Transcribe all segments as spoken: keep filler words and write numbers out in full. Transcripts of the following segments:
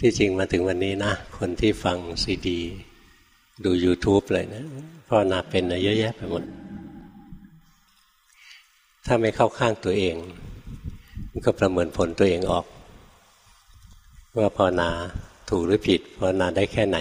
ที่จริงมาถึงวันนี้นะคนที่ฟังซีดีดู YouTube เลยนะภาวนาเป็นนะเยอะแยะไปหมดถ้าไม่เข้าข้างตัวเองก็ประเมินผลตัวเองออกว่าภาวนาถูกหรือผิดภาวนาได้แค่ไหน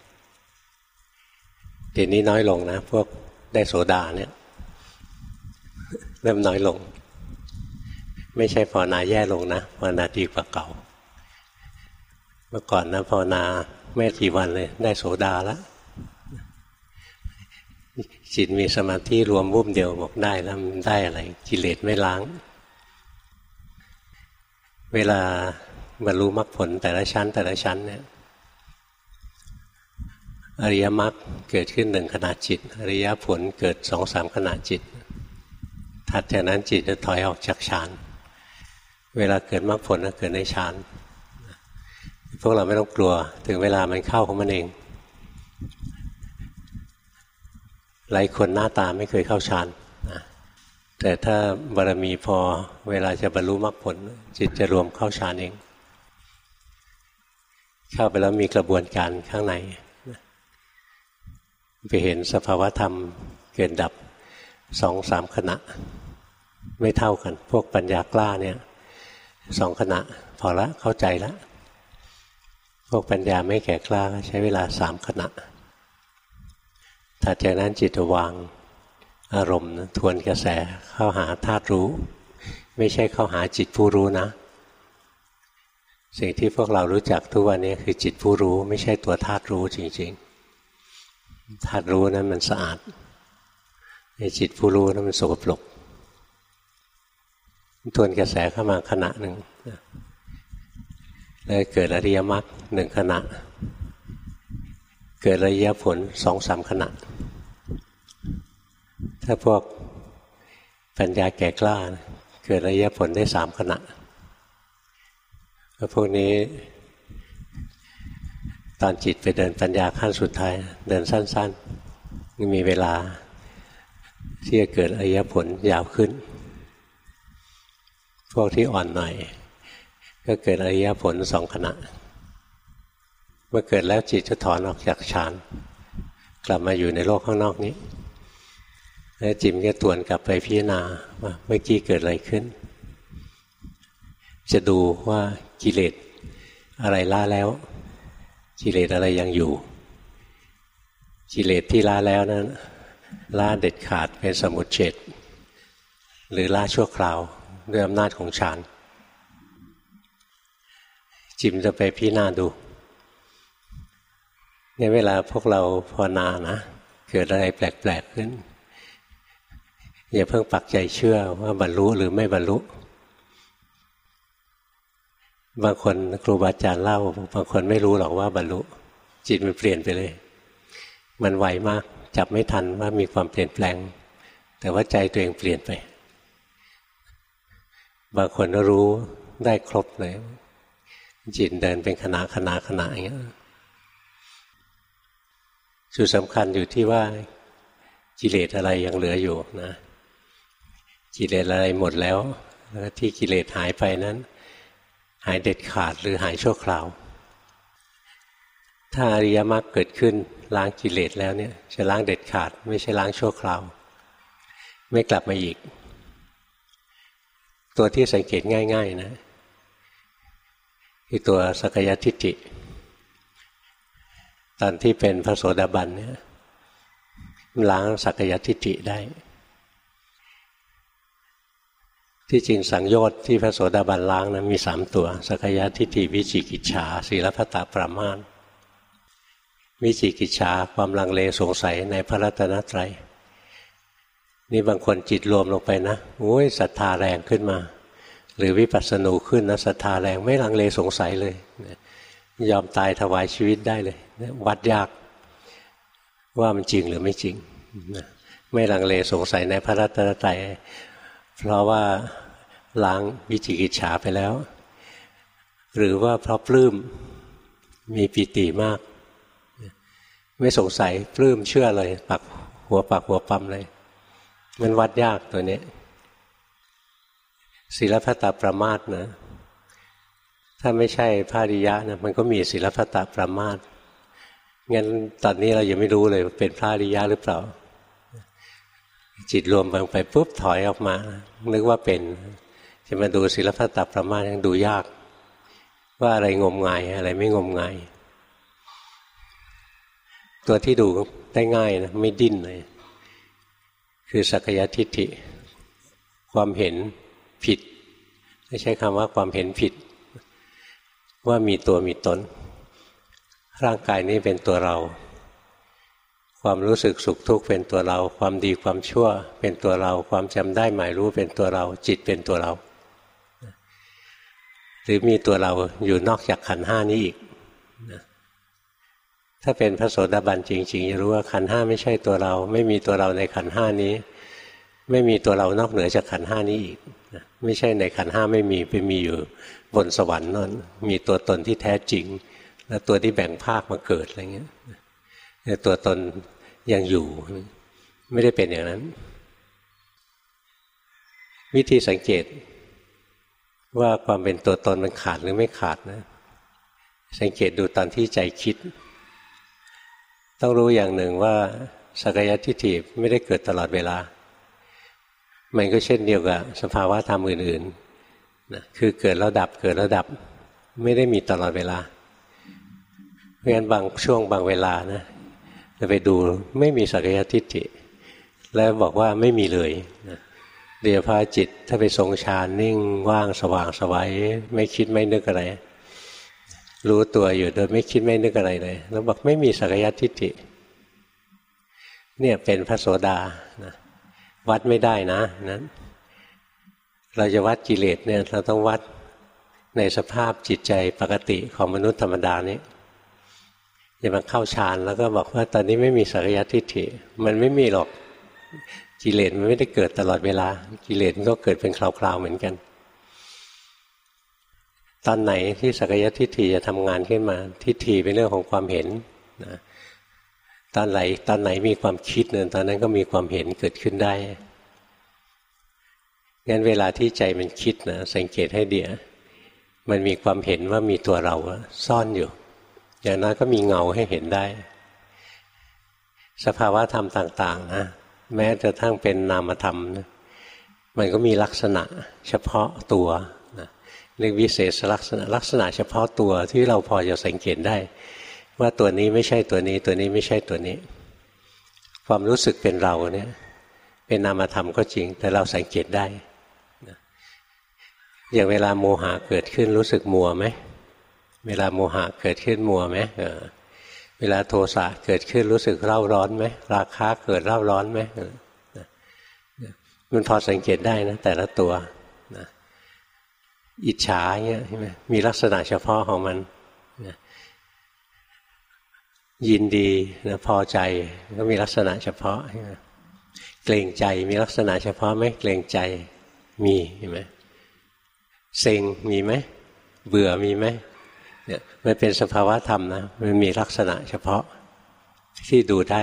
เดี๋ยวนี้น้อยลงนะพวกได้โสดาเนี่ยเริ่มน้อยลงไม่ใช่ภาวนาแย่ลงนะภาวนาดีกว่าเก่าเมื่อก่อนนะภาวนาไม่กี่วันเลยได้โสดาแล้วจิตมีสมาธิรวมวุ้มเดียวบอกได้แล้วมันได้อะไรกิเลสไม่ล้างเวลาบรรลุมรรคผลแต่ละชั้นแต่ละชั้นเนี่ยอริยมรรคเกิดขึ้นหนึ่งขณะจิตอริยผลเกิดสองสามขณะจิตถัดจากนั้นจิตจะถอยออกจากฌานเวลาเกิดมรรคผลก็เกิดในฌานพวกเราไม่ต้องกลัวถึงเวลามันเข้าของมันเองหลายคนหน้าตาไม่เคยเข้าฌานนะแต่ถ้าบารมีพอเวลาจะบรรลุมรรคผลจิตจะรวมเข้าฌานเองเข้าไปแล้วมีกระบวนการข้างในไปเห็นสภาวธรรมเกิดดับสองสามขณะไม่เท่ากันพวกปัญญากล้าเนี่ยสองขณะพอละเข้าใจแล้วพวกปัญญาไม่แก่กล้าใช้เวลาสามขณะถัดจากนั้นจิตวางอารมณ์ทวนกระแสเข้าหาธาตุรู้ไม่ใช่เข้าหาจิตผู้รู้นะสิ่งที่พวกเรารู้จักทุกวันนี้คือจิตผู้รู้ไม่ใช่ตัวธาตุรู้จริงๆธาตุรู้นั้นมันสะอาดในจิตผู้รู้นั้นมันสกปรกทวนกระแสเข้ามาขณะหนึ่งแล้วเกิดอริยมรรคหนึ่งขณะเกิดอริยผลสองสามขณะถ้าพวกปัญญาแก่กล้าเกิดอริยผลได้สามขณะแล้วพวกนี้ตอนจิตไปเดินปัญญาขั้นสุดท้ายเดินสั้นๆมีเวลาที่จะเกิดอริยผลยาวขึ้นพวกที่อ่อนหน่อยก็เกิดอริยผลสองขณะเมื่อเกิดแล้วจิตจะถอนออกจากฌานกลับมาอยู่ในโลกข้างนอกนี้แล้วจิตก็ตวนกลับไปพิจารณาว่าเมื่อกี้เกิดอะไรขึ้นจะดูว่ากิเลสอะไรละแล้วกิเลสอะไรยังอยู่กิเลสที่ละแล้วนั้นละเด็ดขาดเป็นสมุจเฉทหรือละชั่วคราวด้วยอำนาจของฌานจิตจะไปพิจารณาดูในเวลาพวกเราภาวนานะเกิดอะไรแปลกๆขึ้นอย่าเพิ่งปักใจเชื่อว่าบรรลุหรือไม่บรรลุบางคนครูบาอาจารย์เล่าบางคนไม่รู้หรอกว่าบรรลุจิตมันเปลี่ยนไปเลยมันไวมากจับไม่ทันว่ามีความเปลี่ยนแปลงแต่ว่าใจตัวเองเปลี่ยนไปบางคนก็รู้ได้ครบเลยจิตเดินเป็นขณะขณะขณะอย่างเงี้ยจุดสำคัญอยู่ที่ว่ากิเลสอะไรยังเหลืออยู่นะกิเลสอะไรหมดแล้วแล้วที่กิเลสหายไปนั้นหายเด็ดขาดหรือหายชั่วคราวถ้าอริยมรรคเกิดขึ้นล้างกิเลสแล้วเนี่ยจะล้างเด็ดขาดไม่ใช่ล้างชั่วคราวไม่กลับมาอีกตัวที่สังเกตง่ายๆนะคือตัวสักยทิฏฐิตอนที่เป็นพระโสดาบันเนี่ยล้างสักยทิฏฐิได้ที่จริงสังโยชน์ที่พระโสดาบันล้างนะมีสามตัวสักยทิฏฐิวิจิกิจฉาศีลพัตตปรามาสวิจิกิจฉาความลังเลสงสัยในพระรัตนตรัยนี่บางคนจิตรวมลงไปนะโอ้ยศรัทธาแรงขึ้นมาหรือวิปัสสนูขึ้นนะศรัทธาแรงไม่ลังเลสงสัยเลยยอมตายถวายชีวิตได้เลยวัดยากว่ามันจริงหรือไม่จริงไม่ลังเลสงสัยในพระรัตนตรัยเพราะว่าล้างวิจิกิจฉาไปแล้วหรือว่าเพราะปลื้มมีปิติมากไม่สงสัยปลื้มเชื่อเลยปักหัวปักหัวปั๊มเลยมันวัดยากตัวนี้ศีลพัตตปรามาสนะถ้าไม่ใช่พระอริยะนะมันก็มีศีลพัตตปรามาสงั้นตอนนี้เรายังไม่รู้เลยเป็นพระอริยะหรือเปล่าจิตรวมลงไปปุ๊บถอยออกมานึกว่าเป็นจะมาดูศีลพัตตปรามาสยังดูยากว่าอะไรงมงายอะไรไม่งมงายตัวที่ดูได้ง่ายนะไม่ดิ้นเลยคือสักยทิฏฐิความเห็นผิดไม่ใช่คำว่าความเห็นผิดว่ามีตัวมีตนร่างกายนี้เป็นตัวเราความรู้สึกสุขทุกข์เป็นตัวเราความดีความชั่วเป็นตัวเราความจำได้หมายรู้เป็นตัวเราจิตเป็นตัวเราหรือมีตัวเราอยู่นอกจากขันธ์ห้านี้อีกถ้าเป็นพระโสดาบันจริงๆจะรู้ว่าขันธ์ห้าไม่ใช่ตัวเราไม่มีตัวเราในขันธ์ห้านี้ไม่มีตัวเรานอกเหนือจากขันธ์ห้านี้อีกไม่ใช่ในขันธ์ห้าไม่มีไปมีอยู่บนสวรรค์นั่นมีตัวตนที่แท้จริงและตัวที่แบ่งภาคมาเกิดอะไรเงี้ยแต่ตัวตนยังอยู่ไม่ได้เป็นอย่างนั้นวิธีสังเกตว่าความเป็นตัวตนมันขาดหรือไม่ขาดนะสังเกตดูตอนที่ใจคิดต้องรู้อย่างหนึ่งว่าสักยทิฏฐิไม่ได้เกิดตลอดเวลามันก็เช่นเดียวกับสภาวะธรรมอื่นๆนะคือเกิดแล้วดับเกิดแล้วดับไม่ได้มีตลอดเวลาเพราะฉะนั้นบางช่วงบางเวลานะจะไปดูไม่มีสักยทิฏฐิแล้วบอกว่าไม่มีเลยนะเดี๋ยวพาจิตถ้าไปทรงฌานนิ่งว่างสว่างไสวไม่คิดไม่นึกอะไรรู้ตัวอยู่โดยไม่คิดไม่นึกอะไรเลยแล้วบอกไม่มีสักยทิฏฐิเนี่ยเป็นพระโสดานะวัดไม่ได้นะนั้นเราจะวัดกิเลสเนี่ยเราต้องวัดในสภาพจิตใจปกติของมนุษย์ธรรมดานี้อย่ามาเข้าฌานแล้วก็บอกว่าตอนนี้ไม่มีสักยทิฏฐิมันไม่มีหรอกกิเลสมันไม่ได้เกิดตลอดเวลากิเลสมันก็เกิดเป็นคราวๆเหมือนกันตอนไหนที่สักยทิฏฐิจะทำงานขึ้นมาทิฏฐิเป็นเรื่องของความเห็นนะตอนไหนตอนไหนมีความคิดเนี่ยตอนนั้นก็มีความเห็นเกิดขึ้นได้งั้นเวลาที่ใจมันคิดนะสังเกตให้ดีมันมีความเห็นว่ามีตัวเราซ่อนอยู่อย่างนั้นก็มีเงาให้เห็นได้สภาวะธรรมต่างๆนะแม้จะทั้งเป็นนามธรรมนะมันก็มีลักษณะเฉพาะตัวนะเรียกวิเศษลักษณะลักษณะเฉพาะตัวที่เราพอจะสังเกตได้ว่าตัวนี้ไม่ใช่ตัวนี้ตัวนี้ไม่ใช่ตัวนี้ความรู้สึกเป็นเราเนี่ยเป็นนามธรรมก็จริงแต่เราสังเกตได้นะอย่างเวลาโมหะเกิดขึ้นรู้สึกมัวไหมเวลาโมหะเกิดขึ้นมัวไหมเออเวลาโทสะเกิดขึ้นรู้สึกเร่าร้อนไหมราคะเกิดเร่าร้อนไหมมันพอสังเกตได้นะแต่ละตัวนะอิจฉาเนี่ยใช่ไหมมีลักษณะเฉพาะของมันนะยินดีนะพอใจก็มีลักษณะเฉพาะใช่ไหมเกรงใจมีลักษณะเฉพาะไหมเกรงใจมีเห็นไหมเซ็งมีไหมเบื่อมีไหมเนี่ยมันเป็นสภาวะธรรมนะมันมีลักษณะเฉพาะที่ดูได้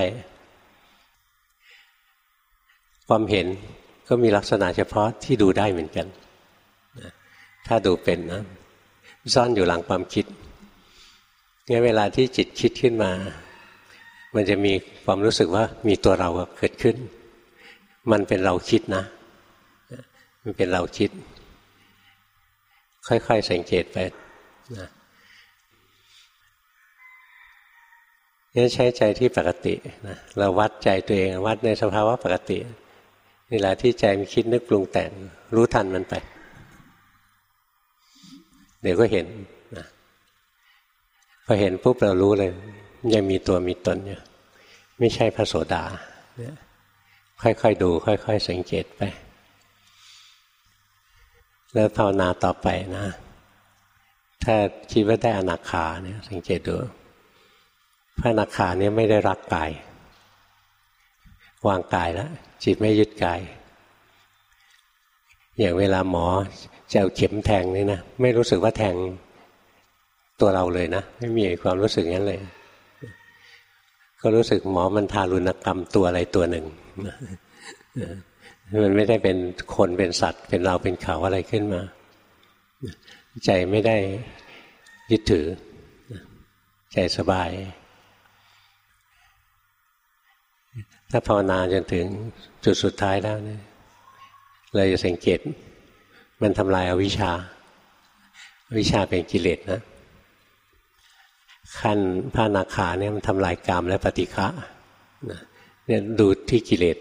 ความเห็นก็มีลักษณะเฉพาะที่ดูได้เหมือนกันถ้าดูเป็นนะซ่อนอยู่หลังความคิดงั้นเวลาที่จิตคิดขึ้นมามันจะมีความรู้สึกว่ามีตัวเราเกิดขึ้นมันเป็นเราคิดนะมันเป็นเราคิดค่อยๆสังเกตไปนะงั้นใช้ใจที่ปกตินะเราวัดใจตัวเองวัดในสภาวะปกติเวลาที่ใจมันคิดนึกปรุงแต่งรู้ทันมันไปเดี๋ยวก็เห็นนะพอเห็นปุ๊บเรารู้เลยยังมีตัวมีตนอยู่ไม่ใช่พระโสดาเนี่ยค่อยๆดูค่อยๆสังเกตไปแล้วภาวนาต่อไปนะถ้าคิดว่าได้อนาคาเนี่ยสังเกตดูพระอนาคาเนี่ยไม่ได้รักกายวางกายแล้วจิตไม่ยึดกายอย่างเวลาหมอจะเอาเข็มแทงนี่นะไม่รู้สึกว่าแทงตัวเราเลยนะไม่มีความรู้สึกงั้นเลยก็รู้สึกหมอมันทารุณกรรมตัวอะไรตัวหนึ่งมันไม่ได้เป็นคนเป็นสัตว์เป็นเราเป็นเขาอะไรขึ้นมาใจไม่ได้ยึดถือใจสบายถ้าภาวนาจนถึงจุดสุดท้ายแล้วเนี่ยเราจะสังเกตมันทำลายอวิชชาอวิชชาเป็นกิเลสนะขั้นพระอนาคาเนี่ยมันทำลายกามและปฏิฆะเนี่ยดูที่กิเลส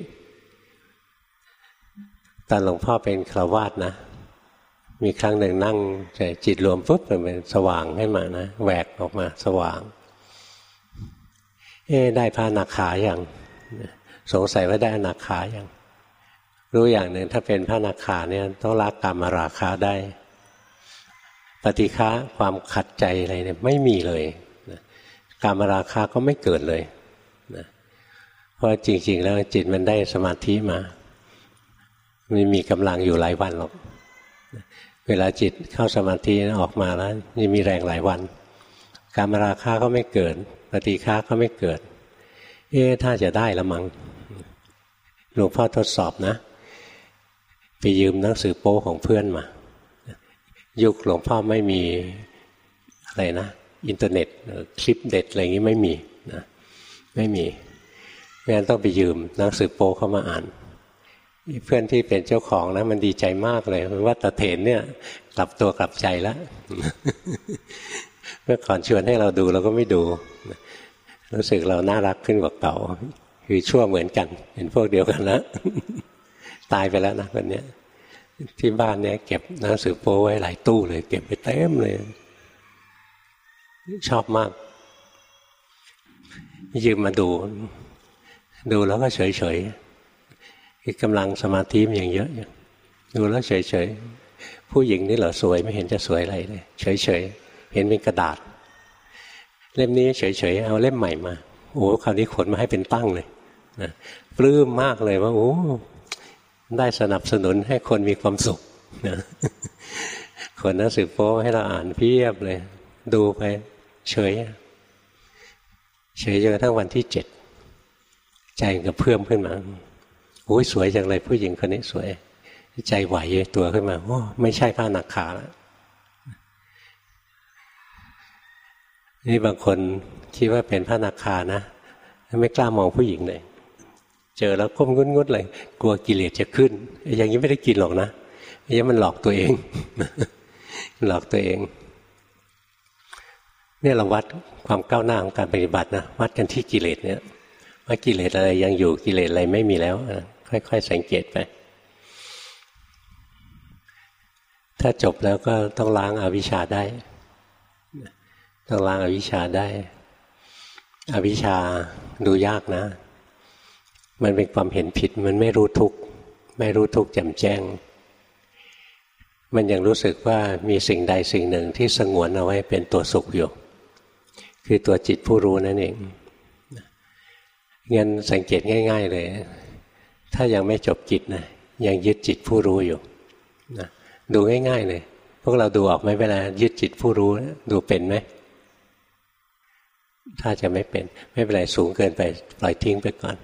ตอนหลวงพ่อเป็นฆราวาสนะมีครั้งหนึ่งนั่งใจจิตรวมปุ๊บมันเป็นสว่างขึ้นมานะแหวกออกมาสว่างเอ๊ะได้พระอนาคาอย่างสงสัยว่าได้อนาคาอย่างรู้อย่างหนึ่งถ้าเป็นพระอนาคาเนี่ยต้องละกามราคะได้ปฏิฆะความขัดใจอะไรเนี่ยไม่มีเลยกามราคะก็ไม่เกิดเลยนะเพราะจริงๆแล้วจิตมันได้สมาธิมาไม่มีกำลังอยู่หลายวันหรอกเวลาจิตเข้าสมาธิออกมาแล้วยังมีแรงหลายวันกามราคะก็ไม่เกิดปฏิฆะก็ไม่เกิดเอ๊ะถ้าจะได้ละมั้งหลวงพ่อทดสอบนะไปยืมหนังสือโป๊ของเพื่อนมายุคหลวงพ่อไม่มีอะไรนะอินเทอร์เน็ตคลิปเด็ดอะไรอย่างนี้ไม่มีนะไม่มีไม่งั้นต้องไปยืมหนังสือโป๊เข้ามาอ่านเพื่อนที่เป็นเจ้าของนะมันดีใจมากเลยว่าตะเถนเนี่ยกลับตัวกลับใจแล้ว เมื่อก่อนชวนให้เราดูเราก็ไม่ดูรู้สึกเราน่ารักขึ้นกว่าเก่าคือชั่วเหมือนกันเป็นพวกเดียวกันแล้ว ตายไปแล้วนะคนนี้ที่บ้านเนี่ยเก็บหนังสือโป๊ไว้หลายตู้เลยเก็บไปเต็มเลยชอบมากยืมมาดูดูแล้วก็เฉยเฉยกำลังสมาธิมันยังเยอะอยู่ดูแล้วเฉยเฉยผู้หญิงนี่เหรอสวยไม่เห็นจะสวยอะไรเลยเฉยเฉยเห็นเป็นกระดาษเล่มนี้เฉยเฉยเอาเล่มใหม่มาโอ้คราวนี้ขนมาให้เป็นตั้งเลยนะปลื้มมากเลยว่าโอ้ได้สนับสนุนให้คนมีความสุขนะคนหนังสือโป๊ให้เราอ่านเพียบเลยดูไปเฉยเฉยจนกระทั่งวันที่เจ็ดใจก็เพิ่มขึ้นมาโอ้ยสวยจังเลยผู้หญิงคนนี้สวยใจไหวตัวขึ้นมาโอ้ไม่ใช่พระอนาคาแล้วนี่บางคนคิดว่าเป็นพระอนาคานะไม่กล้ามองผู้หญิงเลยเจอแล้วก้มงุดๆเลยกลัวกิเลสจะขึ้นอย่างนี้ไม่ได้กินหรอกนะอย่างนี้มันหลอกตัวเองหลอกตัวเองเนี่ยเราวัดความก้าวหน้าของการปฏิบัตินะวัดกันที่กิเลสเนี่ยว่ากิเลสอะไรยังอยู่กิเลสอะไรไม่มีแล้วค่อยๆสังเกตไปถ้าจบแล้วก็ต้องล้างอวิชชาได้ต้องล้างอวิชชาได้อวิชชาดูยากนะมันเป็นความเห็นผิดมันไม่รู้ทุกข์ไม่รู้ทุกข์แจ่มแจ้งมันยังรู้สึกว่ามีสิ่งใดสิ่งหนึ่งที่สงวนเอาไว้เป็นตัวสุขอยู่คือตัวจิตผู้รู้นั่นเองงั้นสังเกตง่ายๆเลยถ้ายังไม่จบกิจนะยังยึดจิตผู้รู้อยู่นะดูง่ายๆเลยพวกเราดูออกไหมเวลายึดจิตผู้รู้ดูเป็นไหมถ้าจะไม่เป็นไม่เป็นไรสูงเกินไปปล่อยทิ้งไปก่อน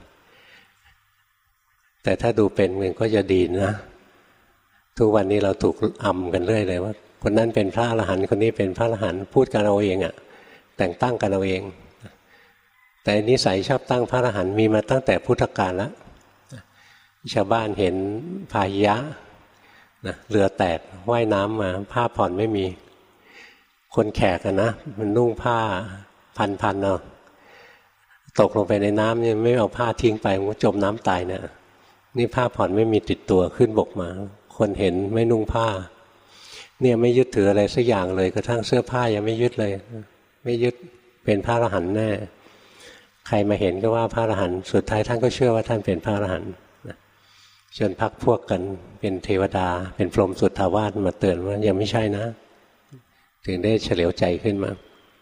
แต่ถ้าดูเป็นมันก็จะดีนะทุกวันนี้เราถูกอำกันเรื่อยเลยว่าคนนั้นเป็นพระอรหันต์คนนี้เป็นพระอรหันต์พูดกันเอาเองอะแต่งตั้งกันเอาเองแต่นิสัยชอบตั้งพระอรหันต์มีมาตั้งแต่พุทธกาลแล้วชาวบ้านเห็นพาหิยะนะเรือแตกว่ายน้ำมาผ้าผ่อนไม่มีคนแขกกันนะมันนุ่งผ้าพันๆเนาะตกลงไปในน้ำเนี่ยไม่เอาผ้าทิ้งไปมันก็จมน้ำตายเนี่ยนี่ผ้าผ่อนไม่มีติดตัวขึ้นบกมาคนเห็นไม่นุ่งผ้าเนี่ยไม่ยึดถืออะไรสักอย่างเลยกระทั่งเสื้อผ้ายังไม่ยึดเลยไม่ยึดเป็นพระอรหันต์แน่ใครมาเห็นก็ว่าพระอรหันต์สุดท้ายท่านก็เชื่อว่าท่านเป็นพระอรหันต์จนพักพวกกันเป็นเทวดาเป็นพรหมสุทธาวาสมาเตือนว่ายังไม่ใช่นะถึงได้เฉลียวใจขึ้นมา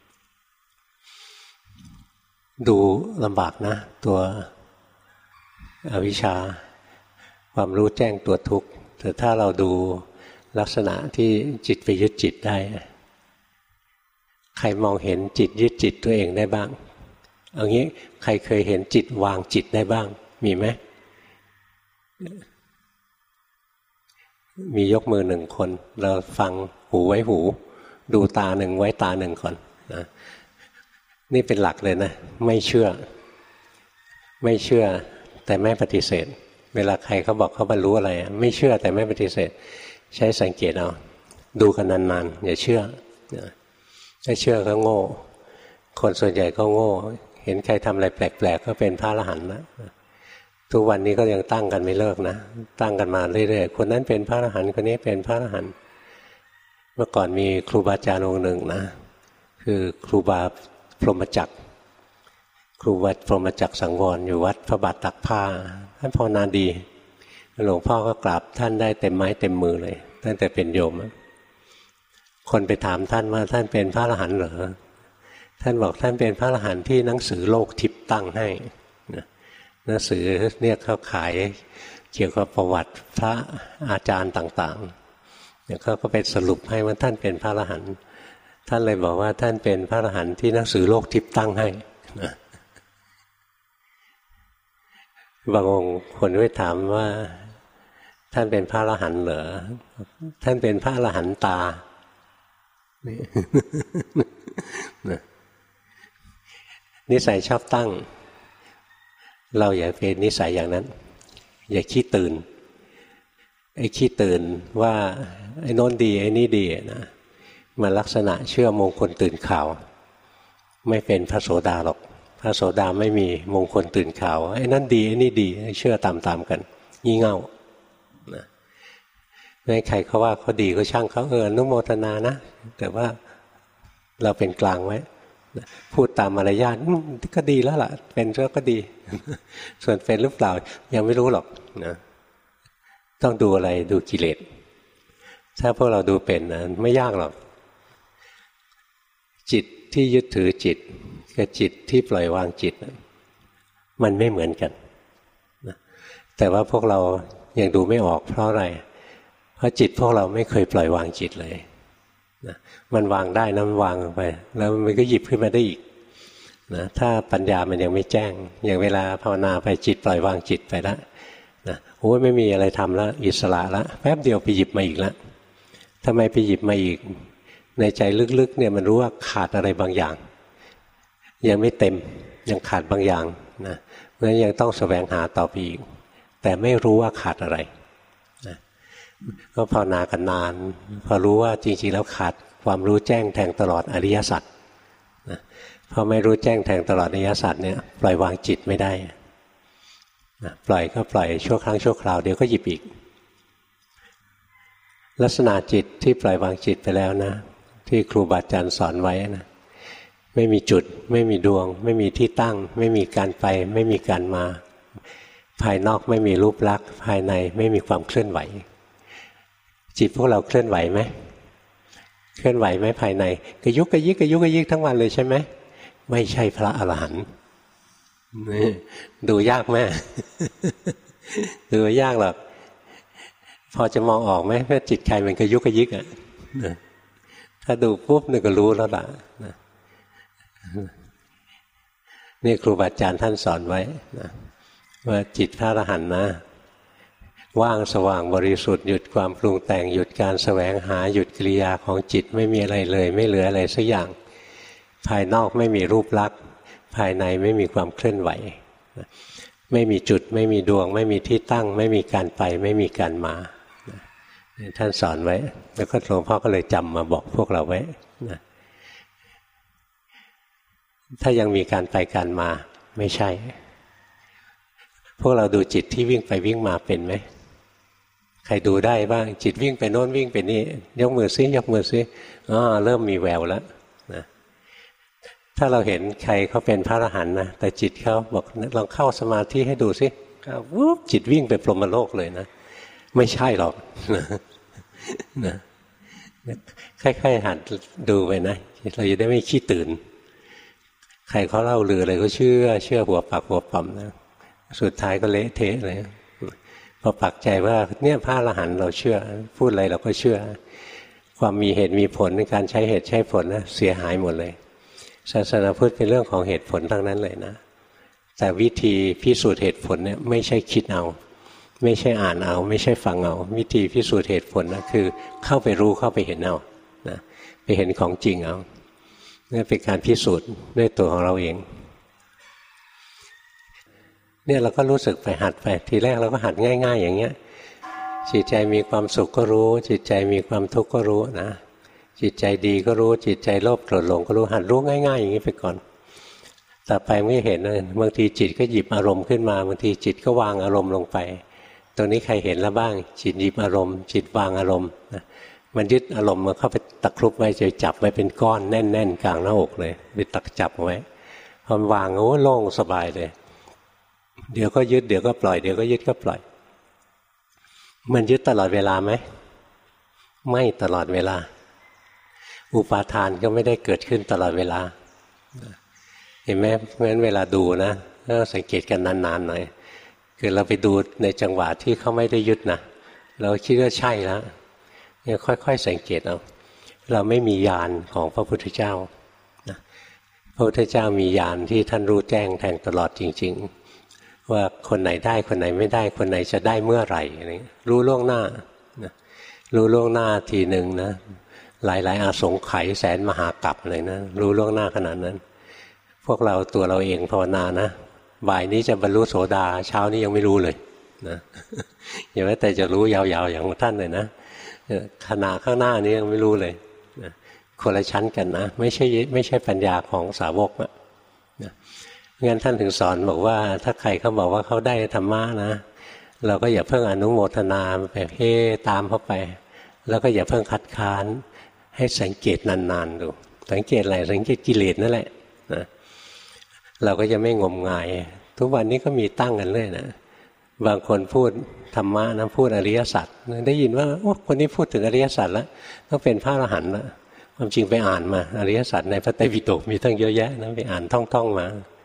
ดูลำบากนะตัวอวิชชาความรู้แจ้งตัวทุกข์แต่ถ้าเราดูลักษณะที่จิตไปยึดจิตได้ใครมองเห็นจิตยึดจิตตัวเองได้บ้างเอางี้ใครเคยเห็นจิตวางจิตได้บ้างมีไหมมียกมือหนึ่งคนเราฟังหูไว้หูดูตาหนึ่งไว้ตาหนึ่งก่อนนะนี่เป็นหลักเลยนะไม่เชื่อไม่เชื่อแต่ไม่ปฏิเสธเวลาใครเขาบอกเขาบรรลุอะไรไม่เชื่อแต่ไม่ปฏิเสธใช้สังเกตเอาดูกันนานๆอย่าเชื่อถ้าเชื่อก็โง่คนส่วนใหญ่ก็โง่เห็นใครทำอะไรแปลกๆก็เป็นพระอรหันต์นะทุกวันนี้ก็ยังตั้งกันไม่เลิกนะตั้งกันมาเรื่อยๆคนนั้นเป็นพระอรหันต์คนนี้เป็นพระอรหันต์เมื่อก่อนมีครูบาอาจารย์องค์หนึ่งนะคือครูบาพรหมจักรครูวัดพรหมจักรสังวรอยู่วัดพระบาทตักผ้าท่านภาวนาดีหลวงพ่อก็กราบท่านได้เต็มไม้เต็มมือเลยตั้งแต่เป็นโยมคนไปถามท่านว่าท่านเป็นพระอรหันต์เหรอท่านบอกท่านเป็นพระอรหันต์ที่หนังสือโลกทิพย์ตั้งให้หนังสือเนี่ยเขาขายเกี่ยวกับประวัติพระอาจารย์ต่างๆเนี่ยเขาก็ไปสรุปให้ว่าท่านเป็นพระอรหันต์ท่านเลยบอกว่าท่านเป็นพระอรหันต์ที่หนังสือโลกทิพย์ตั้งให้นะบางองค์คนไปถามว่าท่านเป็นพระอรหันต์เหรอท่านเป็นพระอรหันต์ตานิสัยชอบตั้งเราอย่าเป็นนิสัยอย่างนั้นอย่าขี้ตื่นไอ้ขี้ตื่นว่าไอ้โน้นดีไอ้นี่ดีนะมันลักษณะเชื่อมงคลตื่นข่าวไม่เป็นพระโสดาหรอกพระโสดาไม่มีมงคลตื่นข่าวไอ้นั่นดีไอ้นี่ดีเชื่อตามๆกันงี่เง่านะไม่ใครเขาว่าเขาดีก็ช่างเขาเอออนุโมทนานะแต่ว่าเราเป็นกลางไว้พูดตามมารยาทก็ดีแล้วล่ะเป็นก็ดีส่วนเป็นหรือเปล่ายังไม่รู้หรอกนะต้องดูอะไรดูกิเลสถ้าพวกเราดูเป็นนะไม่ยากหรอกจิตที่ยึดถือจิตกับจิตที่ปล่อยวางจิตมันไม่เหมือนกันนะแต่ว่าพวกเรายังดูไม่ออกเพราะอะไรเพราะจิตพวกเราไม่เคยปล่อยวางจิตเลยนะมันวางได้นะมันวางไปแล้วมันก็หยิบขึ้นมาได้อีกนะถ้าปัญญามันยังไม่แจ้งอย่างเวลาภาวนาไปจิตปล่อยวางจิตไปแล้วนะโอ้ยไม่มีอะไรทำแล้วอิสระแล้วแป๊บเดียวไปหยิบมาอีกแล้วทำไมไปหยิบมาอีกในใจลึกๆเนี่ยมันรู้ว่าขาดอะไรบางอย่างยังไม่เต็มยังขาดบางอย่างนะเพราะฉะนั้นยังต้องแสวงหาต่อไปอีกแต่ไม่รู้ว่าขาดอะไรนะก็ภาวนากันนานพอรู้ว่าจริงๆแล้วขาดความรู้แจ้งแทงตลอดอริยสัจนะพอไม่รู้แจ้งแทงตลอดอริยสัจเนี่ยปล่อยวางจิตไม่ได้นะปล่อยก็ปล่อยชั่วครั้งชั่วคราวเดี๋ยวก็หยิบอีกลักษณะจิตที่ปล่อยวางจิตไปแล้วนะที่ครูบาอาจารย์สอนไว้นะไม่มีจุดไม่มีดวงไม่มีที่ตั้งไม่มีการไปไม่มีการมาภายนอกไม่มีรูปลักษณ์ภายในไม่มีความเคลื่อนไหวจิตพวกเราเคลื่อนไหวไหมเคลื่อนไหวไหมภายในกระยุกกระยิกกระยุกกระยิกทั้งวันเลยใช่ไหมไม่ใช่พระอรหันต์ดูยากไหม ดูไม่ยากหรอกพอจะมองออกไหมว่าจิตใครมันกระยุกกระยิกอ่ะถ้าดูปุ๊บนี่ก็รู้แล้วล่ะนี่ครูบาอาจารย์ท่านสอนไว้นะว่าจิตพระอรหันต์นะว่างสว่างบริสุทธิ์หยุดความปรุงแต่งหยุดการแสวงหาหยุดกิริยาของจิตไม่มีอะไรเลยไม่เหลืออะไรสักอย่างภายนอกไม่มีรูปลักษณ์ภายในไม่มีความเคลื่อนไหวไม่มีจุดไม่มีดวงไม่มีที่ตั้งไม่มีการไปไม่มีการมาท่านสอนไว้แล้วก็หลวงพ่อก็เลยจำมาบอกพวกเราไว้นะถ้ายังมีการไปการมาไม่ใช่พวกเราดูจิตที่วิ่งไปวิ่งมาเป็นไหมใครดูได้บ้างจิตวิ่งไปโน้นวิ่งไปนี่ยกมือซิยกมือซิอ๋อเริ่มมีแววแล้วนะถ้าเราเห็นใครเขาเป็นพระอรหันต์นะแต่จิตเขาบอกลองเข้าสมาธิให้ดูซิวุ๊บจิตวิ่งไปพรหมโลกเลยนะไม่ใช่หรอกนะค่อยๆหัดดูไปนะเราจะได้ไม่ขี้ตื่นใครเขาเล่าลืออะไรก็เชื่อเชื่อหัวปักหัวปั๊มนะสุดท้ายก็เละเทะเลยพอปักใจว่าเนี่ยพระอรหันต์เราเชื่อพูดอะไรเราก็เชื่อความมีเหตุมีผลในการใช้เหตุใช้ผลนะเสียหายหมดเลยศาสนาพุทธเป็นเรื่องของเหตุผลทั้งนั้นเลยนะแต่วิธีพิสูจน์เหตุผลเนี่ยไม่ใช่คิดเอาไม่ใช่อ่านเอาไม่ใช่ฟังเอาวิธีพิสูจน์เหตุผลนะคือเข้าไปรู้เข้าไปเห็นเอานะไปเห็นของจริงเอานี่เป็นการพิสูจน์ด้วยตัวของเราเองเนี่ยเราก็รู้สึกไปหัดไปทีแรกเราก็หัดง่ายๆอย่างเงี้ยจิตใจมีความสุขก็รู้จิตใจมีความทุกข์ก็รู้นะจิตใจดีก็รู้จิตใจโลภโกรธหลงก็รู้หัดรู้ง่ายๆอย่างนี้ไปก่อนต่อไปไม่เห็นเลยบางทีจิตก็หยิบอารมณ์ขึ้นมาบางทีจิตก็วางอารมณ์ลงไปตรงนี้ใครเห็นแล้วบ้างจิตหยิบอารมณ์จิตวางอารมณ์นะมันยึดอารมณ์มาเข้าไปตะครุบไว้จะจับไว้เป็นก้อนแน่นๆกลางหน้าอกเลยไปตักจับไว้พอวางโอ้โล่งสบายเลยเดี๋ยวก็ยึดเดี๋ยวก็ปล่อยเดี๋ยวก็ยึดก็ปล่อยมันยึดตลอดเวลาไหมไม่ตลอดเวลาอุปาทานก็ไม่ได้เกิดขึ้นตลอดเวลาเห็นไหมเพราะฉะนั้นเวลาดูนะก็สังเกตกันนานๆหน่อยคือเราไปดูในจังหวะที่เขาไม่ได้ยึดนะเราคิดว่าใช่แล้วเนี่ยค่อยๆสังเกตเอาเราไม่มีญาณของพระพุทธเจ้านะพระพุทธเจ้ามีญาณที่ท่านรู้แจ้งแทงตลอดจริงๆว่าคนไหนได้คนไหนไม่ได้คนไหนจะได้เมื่อไหร่อะไรรู้ล่วงหน้านะรู้ล่วงหน้าทีหนึ่งนะหลายๆอาสงไขยแสนมหากาพย์เลยนะรู้ล่วงหน้าขนาดนั้นพวกเราตัวเราเองภาวนานะบ่ายนี้จะบรรลุโสดาเช้านี้ยังไม่รู้เลยนะอย่าว่าแต่จะรู้ยาวๆอย่างท่านเลยนะขณะข้างหน้านี้ยังไม่รู้เลยนะคนละชั้นกันนะไม่ใช่ไม่ใช่ปัญญาของสาวกนะงั้นท่านถึงสอนบอกว่าถ้าใครเขาบอกว่าเขาได้ธรรมะนะเราก็อย่าเพิ่งอนุโมทนาไปเฮ้ตามเขาไปแล้วก็อย่าเพิ่งคัดค้านให้สังเกตนานๆดูสังเกตอะไรสังเกตกิเลสนั่นแหละนะเราก็จะไม่งมงายทุกวันนี้ก็มีตั้งกันเลยนะบางคนพูดธรรมะนะพูดอริยสัจได้ยินว่าโอ้คนนี้พูดถึงอริยสัจแล้วต้องเป็นพระอรหันต์แล้วความจริงไปอ่านมาอริยสัจในพระไตรปิฎกมีตั้งเยอะแยะนะไปอ่านท่องๆมา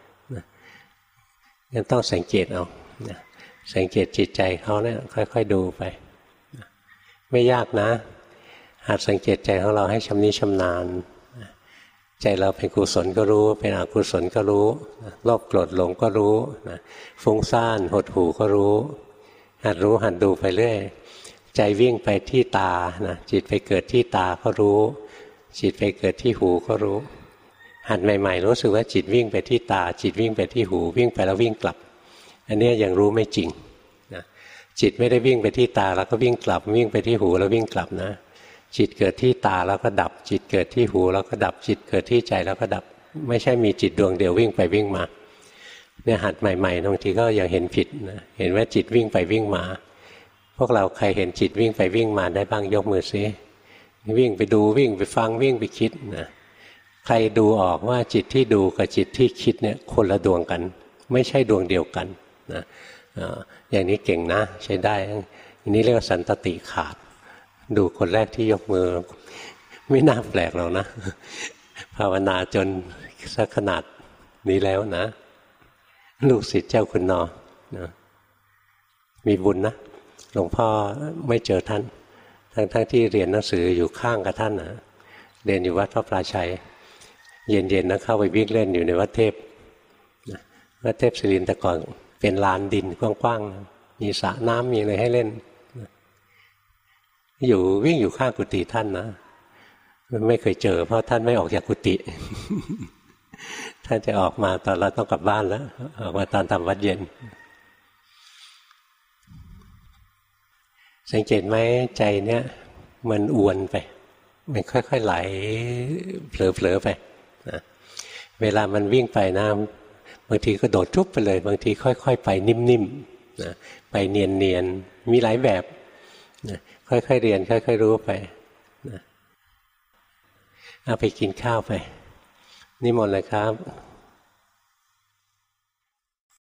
งั้นต้องสังเกตเอาสังเกตจิตใจเขาเนี่ยค่อยๆดูไปไม่ยากนะหัดสังเกตใจของเราให้ชำนิชำนาญใจเราเป็นกุศลก็รู้เป็นอกุศลก็รู้โลภโกรธหลงก็รู้ฟุ้งซ่านหดหู่ก็รู้หัดรู้หัดดูไปเรื่อยใจวิ่งไปที่ตานะจิตไปเกิดที่ตาก็รู้จิตไปเกิดที่หูก็รู้หัดใหม่ๆรู้สึกว่าจิตวิ่งไปที่ตาจิตวิ่งไปที่หูวิ่งไปแล้ววิ่งกลับอันนี้ยังรู้ไม่จริงนะจิตไม่ได้วิ่งไปที่ตาแล้วก็วิ่งกลับวิ่งไปที่หูแล้ววิ่งกลับนะจิตเกิดที่ตาแล้วก็ดับจิตเกิดที่หูแล้วก็ดับจิตเกิดที่ใจแล้วก็ดับไม่ใช่มีจิตดวงเดียววิ่งไปวิ่งมาเนี่ยหัดใหม่ๆบางทีก็ยังเห็นผิดนะเห็นว่าจิตวิ่งไปวิ่งมาพวกเราใครเห็นจิตวิ่งไปวิ่งมาได้บ้างยกมือซิวิ่งไปดูวิ่งไปฟังวิ่งไปคิดนะใครดูออกว่าจิตที่ดูกับจิตที่คิดเนี่ยคนละดวงกันไม่ใช่ดวงเดียวกันนะอย่างนี้เก่งนะใช้ได้อันนี้เรียกว่าสันตติขาดดูคนแรกที่ยกมือไม่น่าแปลกหรอกนะภาวนาจนสักขนาดนี้แล้วนะลูกศิษย์เจ้าคุณนอนะมีบุญนะหลวงพ่อไม่เจอท่านทั้งๆที่เรียนหนังสืออยู่ข้างกับท่านนะเรียนอยู่วัดพระปราชัยเย็นๆนะเข้าไปวิ่งเล่นอยู่ในวัดเทพวัดเทพศิรินทร์แต่ก่อนเป็นลานดินกว้างๆมีสระน้ำมีอะไรให้เล่นอยู่วิ่งอยู่ข้างกุฏิท่านนะไม่เคยเจอเพราะท่านไม่ออกจากกุฏิท่านจะออกมาตอนเราต้องกลับบ้านแล้วออกมาตอนทำวัดเย็นสังเกตไหมใจเนี้ยมันอวนไปมันค่อยๆไหลเผลอๆไปนะเวลามันวิ่งไปนะบางทีก็โดดทุบไปเลยบางทีค่อยๆไปนิ่มๆนะไปเนียนๆมีหลายแบบนะค่อยๆเรียนค่อยๆรู้ไปนะเอาไปกินข้าวไปนิมนต์เลยครับ